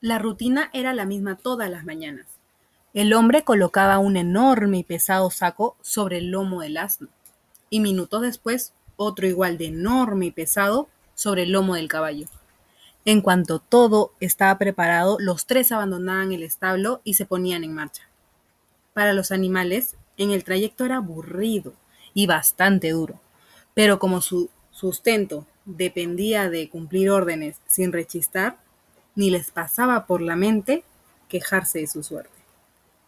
La rutina era la misma todas las mañanas. El hombre colocaba un enorme y pesado saco sobre el lomo del asno, y minutos después otro igual de enorme y pesado sobre el lomo del caballo. En cuanto todo estaba preparado, los tres abandonaban el establo y se ponían en marcha. Para los animales, en el trayecto era aburrido y bastante duro, pero como su sustento dependía de cumplir órdenes sin rechistar, ni les pasaba por la mente quejarse de su suerte.